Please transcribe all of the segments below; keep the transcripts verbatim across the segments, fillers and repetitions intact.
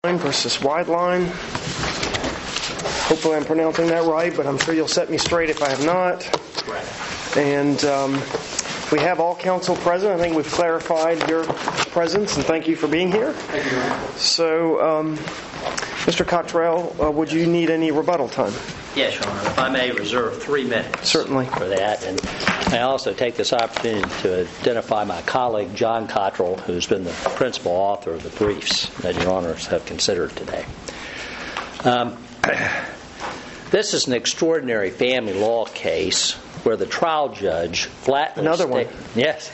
Versus Wideline. Hopefully I'm pronouncing that right, but I'm sure you'll set me straight if I have not. And um, we have all counsel present. I think we've clarified your presence, and thank you for being here. Thank you. So, um, Mister Cottrell, uh, would you need any rebuttal time? Yes, Your Honor. If I may reserve three minutes Certainly. for that. And I also take this opportunity to identify my colleague, John Cottrell, who's been the principal author of the briefs that Your Honors have considered today. Um, this is an extraordinary family law case where the trial judge flatly Another sta- one. Yes.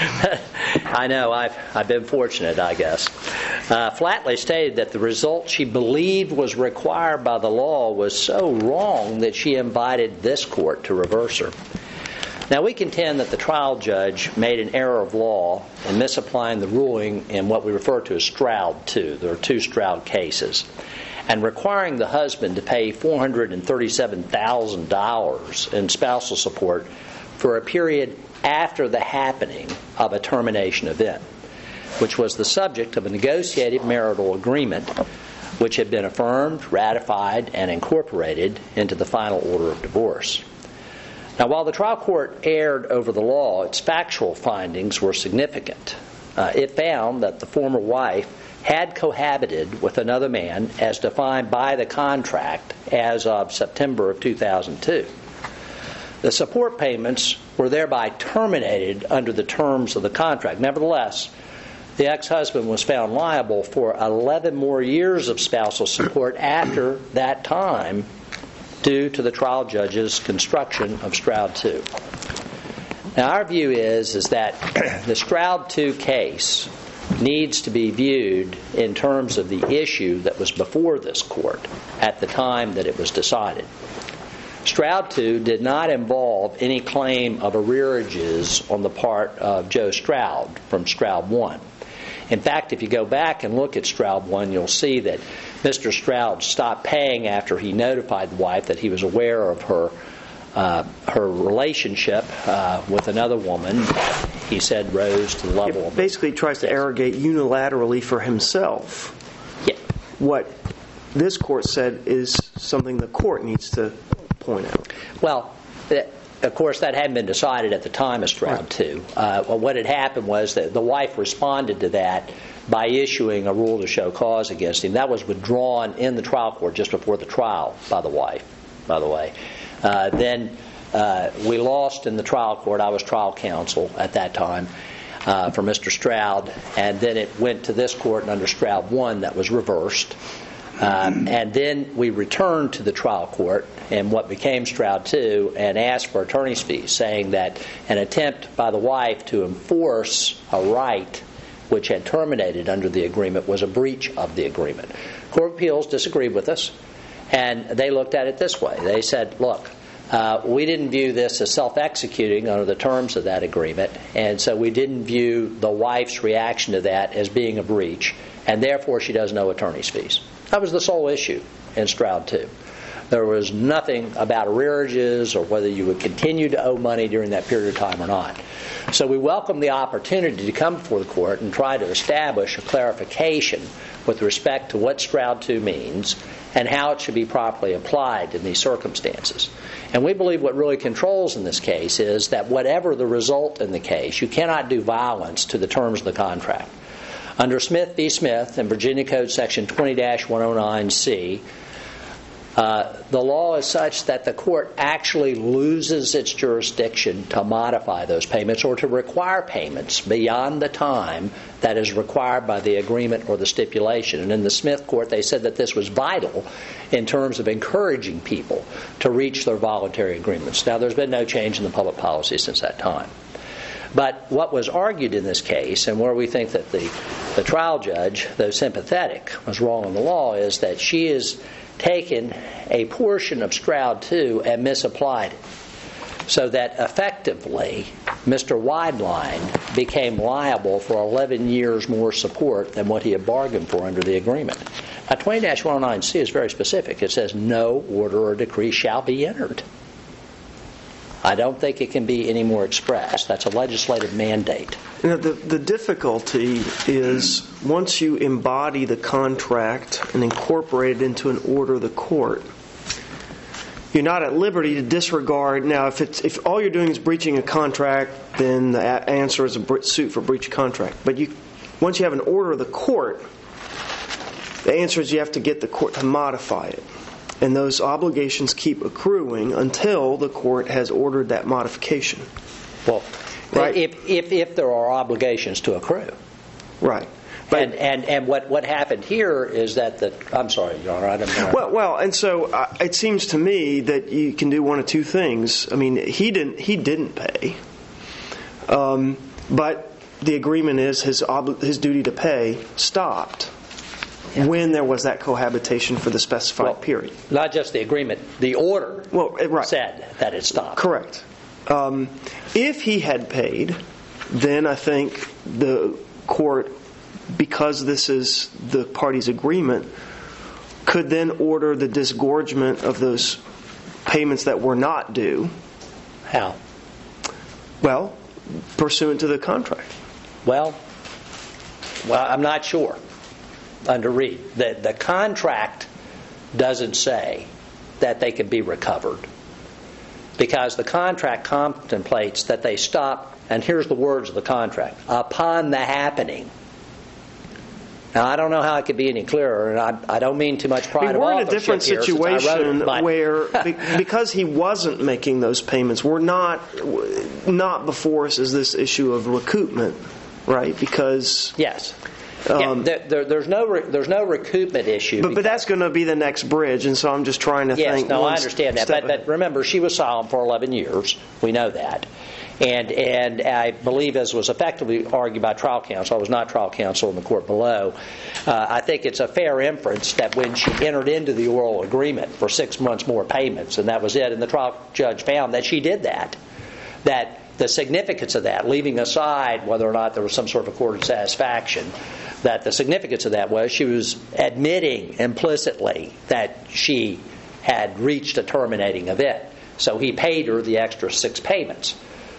I know. I've I've been fortunate, I guess. Uh, flatly stated that the result she believed was required by the law was so wrong that she invited this court to reverse her. Now, we contend that the trial judge made an error of law in misapplying the ruling in what we refer to as Stroud two. There are two Stroud cases. And requiring the husband to pay four hundred thirty-seven thousand dollars in spousal support for a period after the happening of a termination event, which was the subject of a negotiated marital agreement which had been affirmed, ratified, and incorporated into the final order of divorce. Now, while the trial court erred over the law, its factual findings were significant. Uh, it found that the former wife had cohabited with another man as defined by the contract as of September of two thousand two. The support payments were thereby terminated under the terms of the contract. Nevertheless, the ex-husband was found liable for eleven more years of spousal support after that time due to the trial judge's construction of Stroud two. Now, our view is, is that the Stroud two case needs to be viewed in terms of the issue that was before this court at the time that it was decided. Stroud two did not involve any claim of arrearages on the part of Joe Stroud from Stroud one. In fact, if you go back and look at Stroud one, you'll see that Mister Stroud stopped paying after he notified the wife that he was aware of her uh, her relationship uh, with another woman. He said rose to the level It of... basically tries to arrogate unilaterally for himself. Yeah. What this court said is something the court needs to point out. Well, that, of course, that hadn't been decided at the time of Stroud two. Uh, well, what had happened was that the wife responded to that by issuing a rule to show cause against him. That was withdrawn in the trial court just before the trial by the wife, by the way. Uh, then uh, we lost in the trial court. I was trial counsel at that time uh, for Mister Stroud, and then it went to this court, and under Stroud one that was reversed. Um, and then we returned to the trial court in what became Stroud two and asked for attorney's fees, saying that an attempt by the wife to enforce a right which had terminated under the agreement was a breach of the agreement. Court of Appeals disagreed with us, and they looked at it this way. They said, look, uh, we didn't view this as self-executing under the terms of that agreement, and so we didn't view the wife's reaction to that as being a breach, and therefore she doesn't owe attorney's fees. That was the sole issue in Stroud two. There was nothing about arrearages or whether you would continue to owe money during that period of time or not. So we welcome the opportunity to come before the court and try to establish a clarification with respect to what Stroud two means and how it should be properly applied in these circumstances. And we believe what really controls in this case is that whatever the result in the case, you cannot do violence to the terms of the contract. Under Smith v. Smith and Virginia Code Section twenty dash one oh nine C, Uh, the law is such that the court actually loses its jurisdiction to modify those payments or to require payments beyond the time that is required by the agreement or the stipulation. And in the Smith court, they said that this was vital in terms of encouraging people to reach their voluntary agreements. Now, there's been no change in the public policy since that time. But what was argued in this case, and where we think that the, the trial judge, though sympathetic, was wrong in the law, is that she is taken a portion of Stroud two and misapplied it, so that effectively Mister Wideline became liable for eleven years more support than what he had bargained for under the agreement. Now, twenty dash one oh nine C is very specific. It says no order or decree shall be entered. I don't think it can be any more express. That's a legislative mandate. You know, the, the difficulty is once you embody the contract and incorporate it into an order of the court, you're not at liberty to disregard. Now, if it's if all you're doing is breaching a contract, then the a- answer is a suit for breach of contract. But you, once you have an order of the court, the answer is you have to get the court to modify it. And those obligations keep accruing until the court has ordered that modification. Well, right? if, if, if there are obligations to accrue. Right. But, and and, and what, what happened here is that the... I'm sorry, Your Honor, I don't know. Well, well, and so uh, it seems to me that you can do one of two things. I mean, he didn't he didn't pay. Um, but the agreement is his ob- his duty to pay stopped. Yeah. When there was that cohabitation for the specified well, period. Not just the agreement, the order well, right. said that it stopped. Correct. Um, if he had paid, then I think the court, because this is the party's agreement, could then order the disgorgement of those payments that were not due. How? Well, pursuant to the contract. Well, well, I'm not sure. Under Reed, the, the contract doesn't say that they can be recovered because the contract contemplates that they stop, and here's the words of the contract, upon the happening. Now, I don't know how it could be any clearer, and I, I don't mean too much pride I mean, of we're in a authorship different here, situation it, but... where, because he wasn't making those payments, we're not, not before us is this issue of recoupment, right? Because... Yes. Um, yeah, there, there, there's no re, there's no recoupment issue. But, but that's going to be the next bridge, and so I'm just trying to yes, think. Yes, no, I understand that. But, but remember, she was silent for eleven years. We know that. And and I believe, as was effectively argued by trial counsel, I was not trial counsel in the court below, uh, I think it's a fair inference that when she entered into the oral agreement for six months more payments, and that was it, and the trial judge found that she did that, that the significance of that, leaving aside whether or not there was some sort of accorded satisfaction, that the significance of that was she was admitting implicitly that she had reached a terminating event. So he paid her the extra six payments.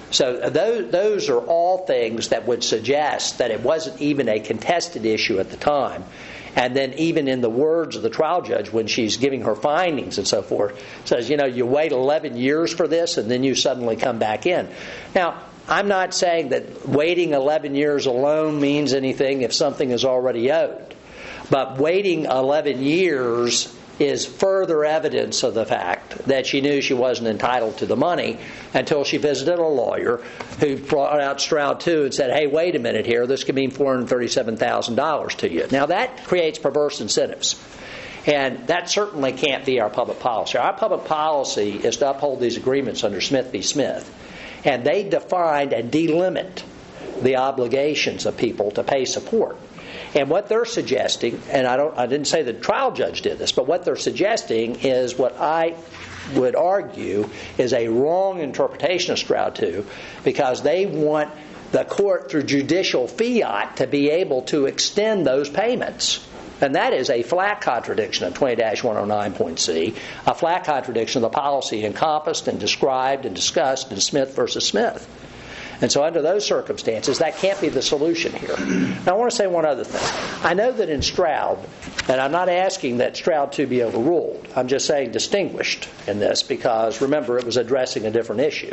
So those, those are all things that would suggest that it wasn't even a contested issue at the time. And then even in the words of the trial judge when she's giving her findings and so forth, says, you know, you wait eleven years for this and then you suddenly come back in. Now, I'm not saying that waiting eleven years alone means anything if something is already owed. But waiting eleven years is further evidence of the fact that she knew she wasn't entitled to the money until she visited a lawyer who brought out Stroud two and said, hey, wait a minute here, this could mean four hundred thirty-seven thousand dollars to you. Now that creates perverse incentives. And that certainly can't be our public policy. Our public policy is to uphold these agreements under Smith v. Smith. And they defined and delimit the obligations of people to pay support. And what they're suggesting, and I don't, I didn't say the trial judge did this, but what they're suggesting is what I would argue is a wrong interpretation of Stroud two, because they want the court through judicial fiat to be able to extend those payments. And that is a flat contradiction of twenty dash one oh nine point C, a flat contradiction of the policy encompassed and described and discussed in Smith versus Smith. And so under those circumstances, that can't be the solution here. Now, I want to say one other thing. I know that in Stroud, and I'm not asking that Stroud two be overruled. I'm just saying distinguished in this because, remember, it was addressing a different issue.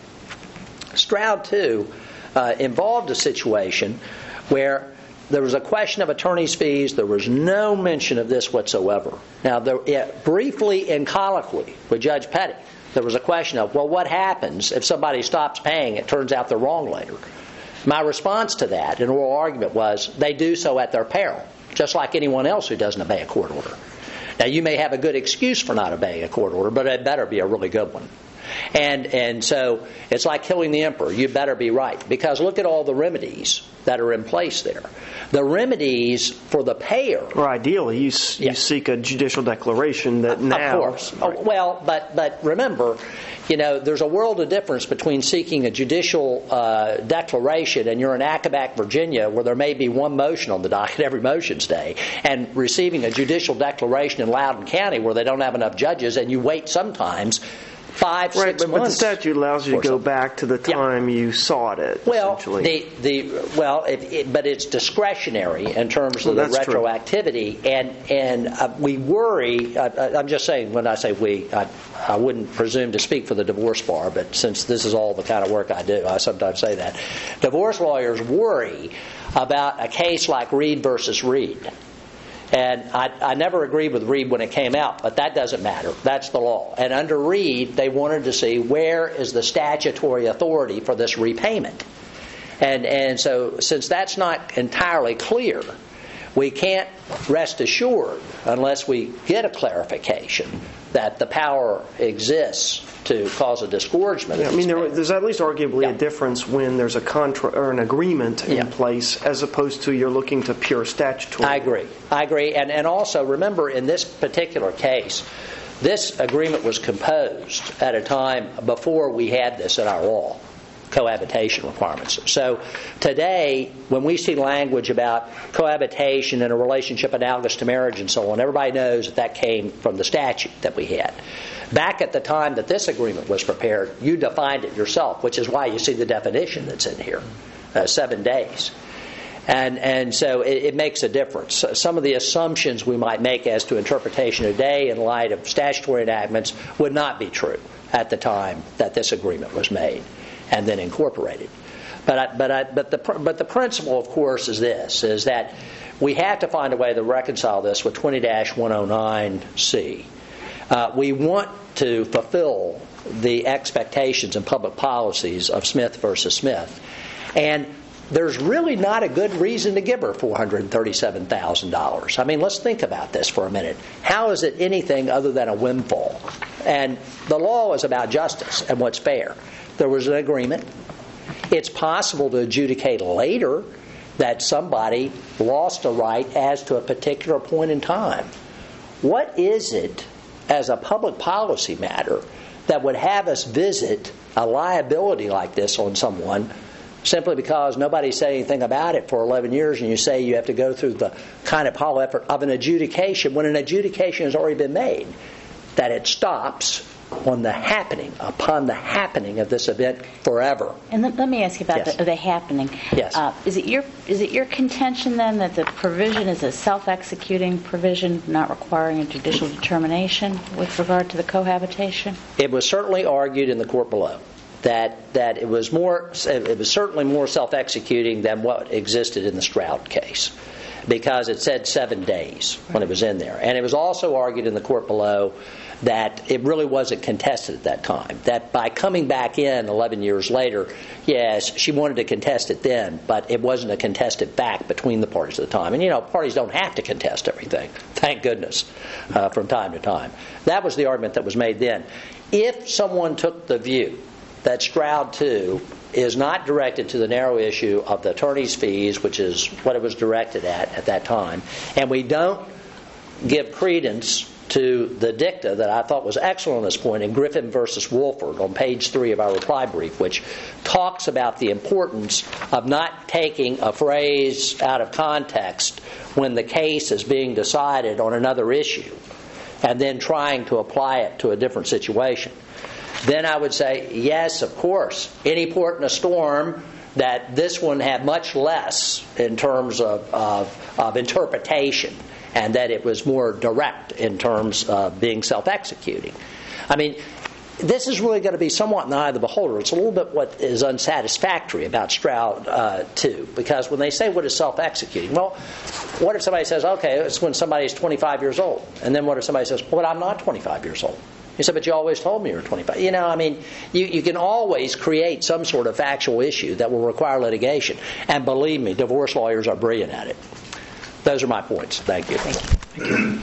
Stroud two uh, involved a situation where there was a question of attorney's fees. There was no mention of this whatsoever. Now, there, it, briefly in colloquy with Judge Petty, there was a question of, well, what happens if somebody stops paying, it turns out they're wrong later? My response to that in oral argument was, they do so at their peril, just like anyone else who doesn't obey a court order. Now, you may have a good excuse for not obeying a court order, but it better be a really good one. And and so it's like killing the emperor. You better be right. Because look at all the remedies that are in place there. The remedies for the payer. Or ideally, you, you yeah. seek a judicial declaration that now. Of course. Right. Oh, well, but but remember, you know, there's a world of difference between seeking a judicial uh, declaration, and you're in Accomack, Virginia, where there may be one motion on the docket every motions day, and receiving a judicial declaration in Loudoun County where they don't have enough judges, and you wait sometimes five, Right, six but, but the months. statute allows you to or go something. back to the Yeah. time you sought it, Well, essentially. the the well, it, it, but it's discretionary in terms of Well, the that's true. retroactivity, and and uh, we worry. Uh, I'm just saying, when I say we, I, I wouldn't presume to speak for the divorce bar, but since this is all the kind of work I do, I sometimes say that divorce lawyers worry about a case like Reed versus Reed. And I, I never agreed with Reed when it came out, but that doesn't matter. That's the law. And under Reed, they wanted to see where is the statutory authority for this repayment. And and so since that's not entirely clear, we can't rest assured unless we get a clarification that the power exists to cause a disgorgement. Yeah, of I mean, these there, payments. there's at least arguably Yeah. a difference when there's a contract or an agreement in Yeah. place as opposed to you're looking to pure statutory. I agree. I agree. And and also remember, in this particular case, this agreement was composed at a time before we had this in our law, cohabitation requirements. So today, when we see language about cohabitation in a relationship analogous to marriage and so on, everybody knows that that came from the statute that we had. Back at the time that this agreement was prepared, you defined it yourself, which is why you see the definition that's in here, uh, seven days. And and so it, it makes a difference. Some of the assumptions we might make as to interpretation today in light of statutory enactments would not be true at the time that this agreement was made and then incorporated. But I, but I, but the but the principle, of course, is this: is that we have to find a way to reconcile this with twenty dash one oh nine C. Uh, we want to fulfill the expectations and public policies of Smith versus Smith, and there's really not a good reason to give her four hundred thirty-seven thousand dollars. I mean, let's think about this for a minute. How is it anything other than a windfall? And the law is about justice and what's fair. There was an agreement. It's possible to adjudicate later that somebody lost a right as to a particular point in time. What is it, as a public policy matter, that would have us visit a liability like this on someone simply because nobody said anything about it for eleven years, and you say you have to go through the kind of hollow effort of an adjudication when an adjudication has already been made, that it stops on the happening, upon the happening of this event forever. And let, let me ask you about Yes. the, the happening. Yes. Uh, is it your is it your contention then that the provision is a self-executing provision, not requiring a judicial determination with regard to the cohabitation? It was certainly argued in the court below that that it was more it was certainly more self-executing than what existed in the Stroud case, because it said seven days when it was in there. And it was also argued in the court below that it really wasn't contested at that time. That by coming back in eleven years later, yes, she wanted to contest it then, but it wasn't a contested fact between the parties at the time. And, you know, parties don't have to contest everything, thank goodness, uh, from time to time. That was the argument that was made then. If someone took the view that Stroud two is not directed to the narrow issue of the attorney's fees, which is what it was directed at at that time, and we don't give credence to the dicta that I thought was excellent on this point in Griffin versus Wolford on page three of our reply brief, which talks about the importance of not taking a phrase out of context when the case is being decided on another issue and then trying to apply it to a different situation. Then I would say, yes, of course, any port in a storm, that this one had much less in terms of, of, of interpretation, and that it was more direct in terms of being self-executing. I mean, this is really going to be somewhat in the eye of the beholder. It's a little bit what is unsatisfactory about Stroud uh, two, because when they say what is self-executing, well, what if somebody says, okay, it's when somebody is twenty-five years old, and then what if somebody says, well, I'm not twenty-five years old? You said, but you always told me you were twenty-five. You know, I mean, you, you can always create some sort of factual issue that will require litigation. And believe me, divorce lawyers are brilliant at it. Those are my points. Thank you. Thank you.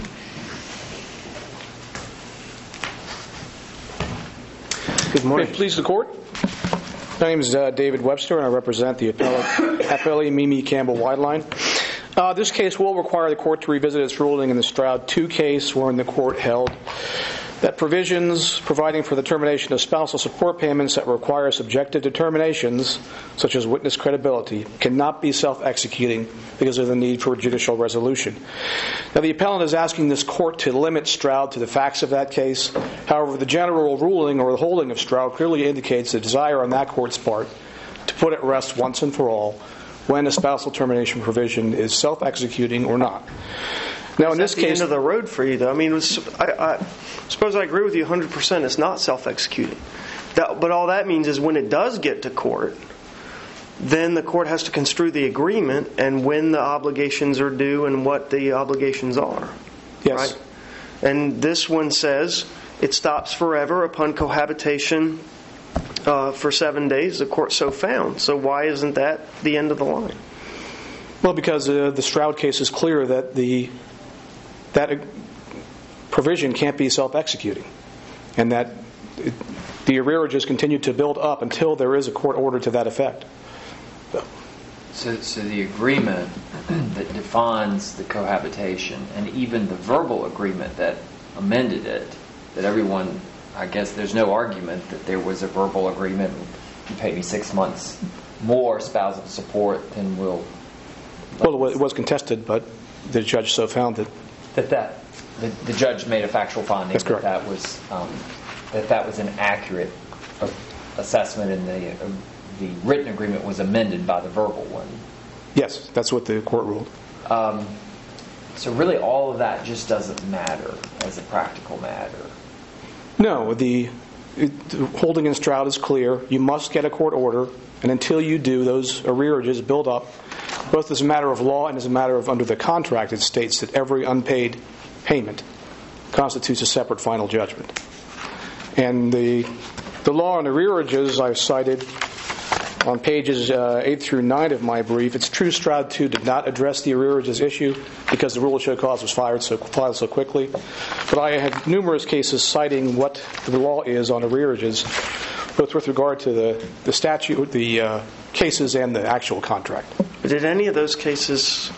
Good morning. May it please the Court. My name is uh, David Webster, and I represent the appellate, appellee Mimi Campbell Wideline. Uh, this case will require the court to revisit its ruling in the Stroud two case, wherein the court held that provisions providing for the termination of spousal support payments that require subjective determinations, such as witness credibility, cannot be self-executing because of the need for judicial resolution. Now, the appellant is asking this court to limit Stroud to the facts of that case. However, the general ruling or the holding of Stroud clearly indicates the desire on that court's part to put at rest once and for all when a spousal termination provision is self-executing or not. Now, in this the case, end of the road for you, though. I mean, it was, I, I suppose I agree with you one hundred percent. It's not self-executing, that, but all that means is when it does get to court, then the court has to construe the agreement and when the obligations are due and what the obligations are. yes, Right? And this one says it stops forever upon cohabitation uh, for seven days. The court so found. So why isn't that the end of the line? well, because uh, the Stroud case is clear that the that provision can't be self-executing, and that it, the arrearages continue to build up until there is a court order to that effect. So. So, so the agreement that defines the cohabitation, and even the verbal agreement that amended it, that everyone, I guess there's no argument that there was a verbal agreement, you pay me six months more spousal support than we'll... Well, it was, it was contested, but the judge so found that... That that, the, the judge made a factual finding That's that correct. that was, um, that that was an accurate uh, assessment, and the, uh, the written agreement was amended by the verbal one. Yes, that's what the court ruled. Um, so really all of that just doesn't matter as a practical matter. No, the, it, the holding in Stroud is clear. You must get a court order, and until you do, those arrearages build up, both as a matter of law and as a matter of under the contract. It states that every unpaid payment constitutes a separate final judgment. And the the law on arrearages I've cited on pages uh, eight through nine of my brief. It's true Stroud two did not address the arrearages issue because the rule of show cause was fired so, filed so quickly. But I have numerous cases citing what the law is on arrearages, both with regard to the, the statute, the uh, cases, and the actual contract. But did any of those cases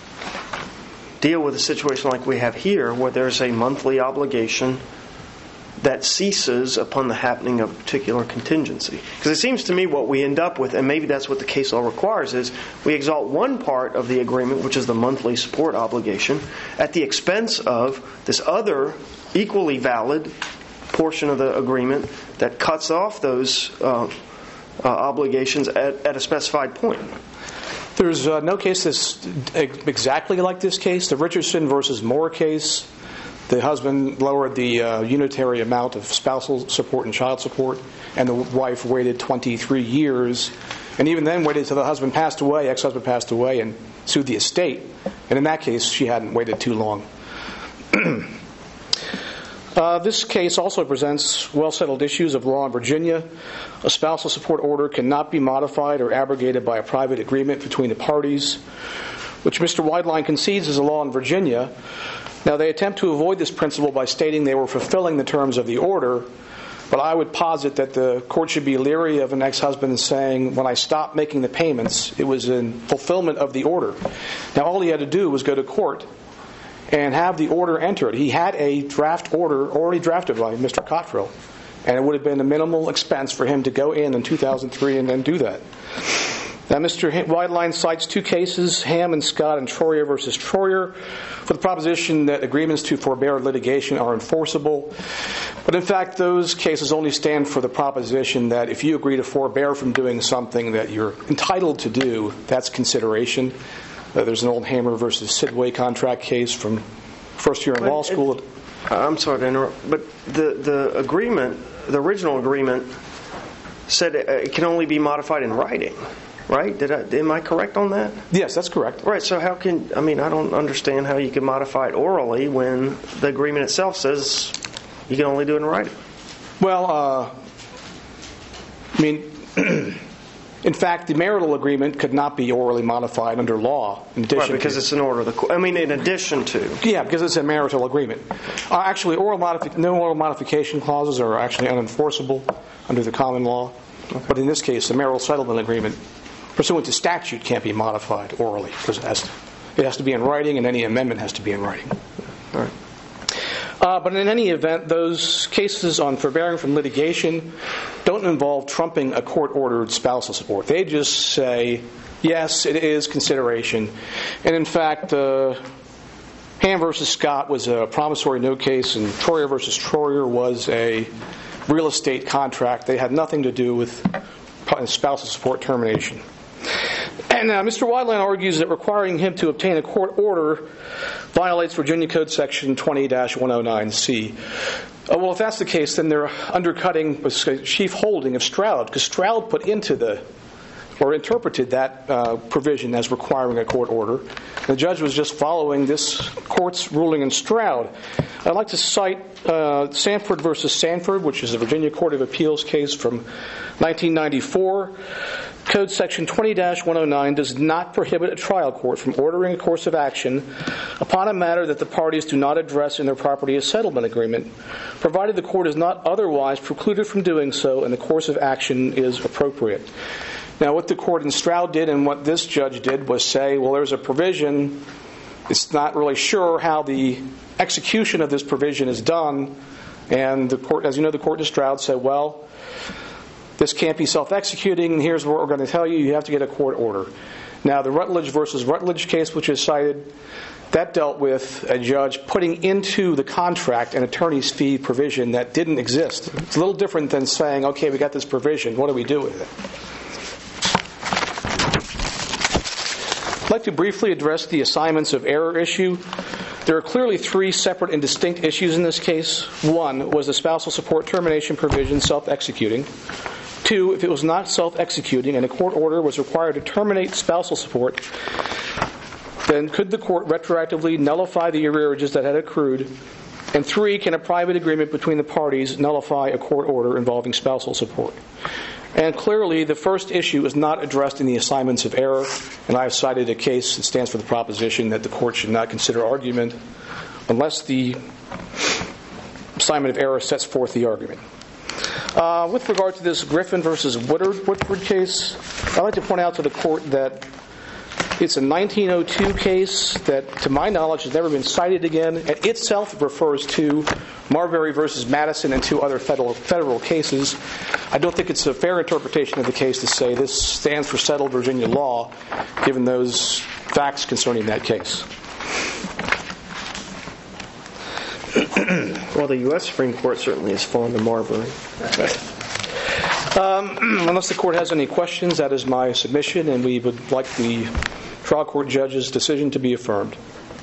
deal with a situation like we have here, where there's a monthly obligation that ceases upon the happening of a particular contingency? Because it seems to me what we end up with, and maybe that's what the case law requires, is we exalt one part of the agreement, which is the monthly support obligation, at the expense of this other equally valid portion of the agreement that cuts off those uh, uh, obligations at, at a specified point. There's uh, no case that's exactly like this case. The Richardson versus Moore case, the husband lowered the uh, unitary amount of spousal support and child support, and the wife waited twenty-three years, and even then waited until the husband passed away, ex-husband passed away, and sued the estate. And in that case, she hadn't waited too long. Uh, this case also presents well-settled issues of law in Virginia. A spousal support order cannot be modified or abrogated by a private agreement between the parties, which Mister Weidlein concedes is a law in Virginia. Now, they attempt to avoid this principle by stating they were fulfilling the terms of the order, but I would posit that the court should be leery of an ex-husband saying, when I stopped making the payments, it was in fulfillment of the order. Now, all he had to do was go to court and have the order entered. He had a draft order already drafted by Mister Cottrell, and it would have been a minimal expense for him to go in in two thousand three and then do that. Now, Mister Weidlein cites two cases, Ham and Scott and Troyer versus Troyer, for the proposition that agreements to forbear litigation are enforceable. But in fact, those cases only stand for the proposition that if you agree to forbear from doing something that you're entitled to do, that's consideration. Uh, there's an old Hammer versus Sidway contract case from first year in law school. It, I'm sorry to interrupt, but the, the agreement, the original agreement, said it, it can only be modified in writing, right? Did I, am I correct on that? Yes, that's correct. Right, so how can, I mean, I don't understand how you can modify it orally when the agreement itself says you can only do it in writing. Well, uh, I mean... In fact, the marital agreement could not be orally modified under law. In addition right, because to, it's an order of the court. I mean, in addition to. Yeah, because it's a marital agreement. Uh, actually, oral modifi- no oral modification clauses are actually unenforceable under the common law. Okay. But in this case, the marital settlement agreement, pursuant to statute, can't be modified orally. Because it has to. It has to be in writing, and any amendment has to be in writing. All right. Uh, but in any event, those cases on forbearing from litigation don't involve trumping a court-ordered spousal support. They just say, yes, it is consideration. And in fact, uh, Ham versus Scott was a promissory note case, and Troyer versus Troyer was a real estate contract. They had nothing to do with spousal support termination. And uh, Mister Wideland argues that requiring him to obtain a court order violates Virginia Code Section twenty dash one oh nine C. Uh, well, if that's the case, then they're undercutting the chief holding of Stroud, because Stroud put into the, or interpreted that uh, provision as requiring a court order. The judge was just following this court's ruling in Stroud. I'd like to cite uh, Sanford versus Sanford, which is a Virginia Court of Appeals case from nineteen ninety-four. Code Section twenty dash one oh nine does not prohibit a trial court from ordering a course of action upon a matter that the parties do not address in their property as settlement agreement, provided the court is not otherwise precluded from doing so and the course of action is appropriate. Now, what the court in Stroud did and what this judge did was say, well, there's a provision. It's not really sure how the execution of this provision is done. And the court, as you know, the court in Stroud said, well, this can't be self-executing. Here's what we're going to tell you. You have to get a court order. Now, the Rutledge versus Rutledge case, which is cited, that dealt with a judge putting into the contract an attorney's fee provision that didn't exist. It's a little different than saying, okay, we got this provision. What do we do with it? I'd like to briefly address the assignments of error issue. There are clearly three separate and distinct issues in this case. One, was the spousal support termination provision self-executing? Two, if it was not self-executing and a court order was required to terminate spousal support, then could the court retroactively nullify the arrearages that had accrued? And three, can a private agreement between the parties nullify a court order involving spousal support? And clearly, the first issue is not addressed in the assignments of error, and I have cited a case that stands for the proposition that the court should not consider argument unless the assignment of error sets forth the argument. Uh, with regard to this Griffin versus Woodward, Woodward case, I'd like to point out to the court that it's a nineteen oh two case that, to my knowledge, has never been cited again. It itself refers to Marbury versus Madison and two other federal federal cases. I don't think it's a fair interpretation of the case to say this stands for settled Virginia law, given those facts concerning that case. Well, the U S Supreme Court certainly is fond of Marbury. Um, unless the court has any questions, that is my submission, and we would like the trial court judge's decision to be affirmed.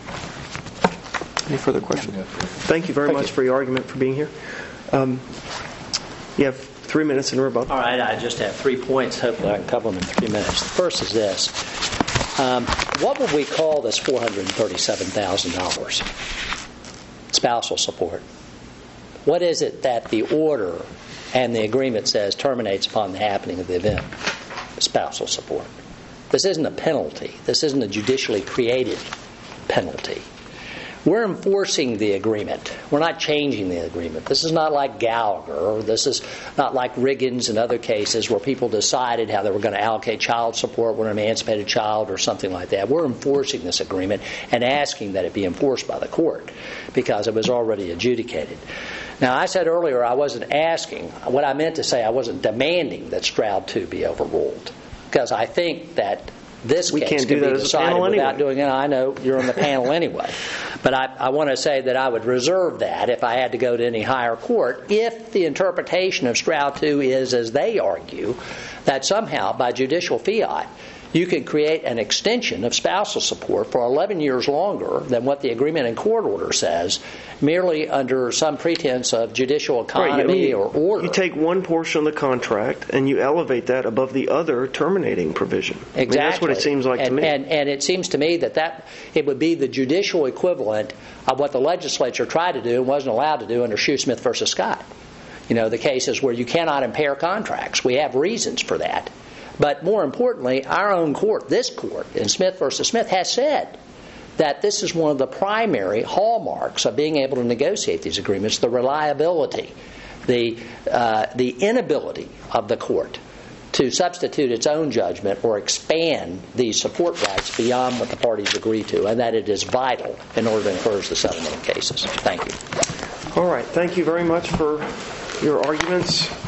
Any further questions? Thank you very Thank much you. for your argument, for being here. Um, you have three minutes in rebuttal. All right, I just have three points. Hopefully I can cover them in three minutes. The first is this. Um, what would we call this four hundred thirty-seven thousand dollars? Spousal support. What is it that the order and the agreement says terminates upon the happening of the event? Spousal support. This isn't a penalty. This isn't a judicially created penalty. We're enforcing the agreement. We're not changing the agreement. This is not like Gallagher, or this is not like Riggins and other cases where people decided how they were going to allocate child support when an emancipated child or something like that. We're enforcing this agreement and asking that it be enforced by the court because it was already adjudicated. Now, I said earlier I wasn't asking. What I meant to say, I wasn't demanding that Stroud two be overruled, because I think that this We case can't could do be that as a decided panel without anyway. doing it. I know you're on the panel anyway. But I, I want to say that I would reserve that if I had to go to any higher court if the interpretation of Stroud two is, as they argue, that somehow by judicial fiat you can create an extension of spousal support for eleven years longer than what the agreement in court order says, merely under some pretense of judicial economy Right, I mean, or order. You take one portion of the contract and you elevate that above the other terminating provision. Exactly. I mean, that's what it seems like and, to me. And, and it seems to me that, that it would be the judicial equivalent of what the legislature tried to do and wasn't allowed to do under Shoesmith versus Scott. You know, the cases where you cannot impair contracts. We have reasons for that. But more importantly, our own court, this court, in Smith versus Smith, has said that this is one of the primary hallmarks of being able to negotiate these agreements, the reliability, the, uh, the inability of the court to substitute its own judgment or expand these support rights beyond what the parties agree to, and that it is vital in order to encourage the settlement of cases. Thank you. All right. Thank you very much for your arguments.